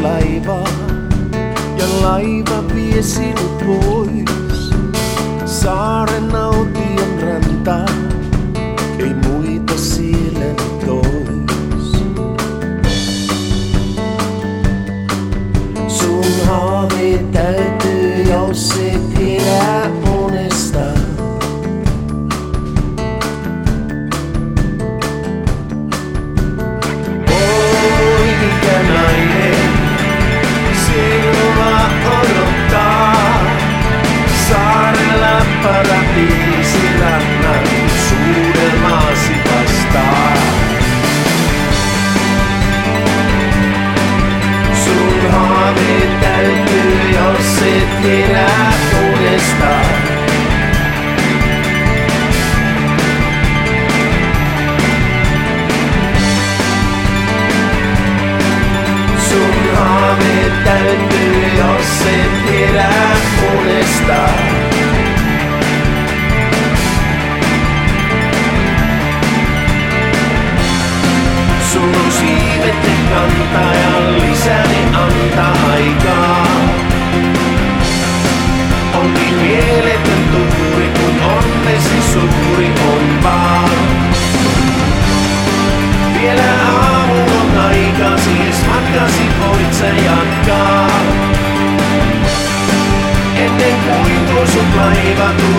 laivaa ja laiva vie sinut pois. Saaren naution rantaa, ei muita sieleni tois. Sun haave täytyy, jos et elä unesta. Oi ikänainen, sinua odottaa. Saarella paratiisirannan suudelmaasi vastaa. Sun haave täytyy, jos et elä uudestaan. Sun haave täytyy, jos et elä uudestaan. Sun on siivetten kantaa ja lisäni antaa aikaa. On niin mieletön tuuri, kun onnesi suuri on vaan. Vielä aamuun on aika, siis matkasi voit sä jatkaa. Ennen kuin tuo sun laiva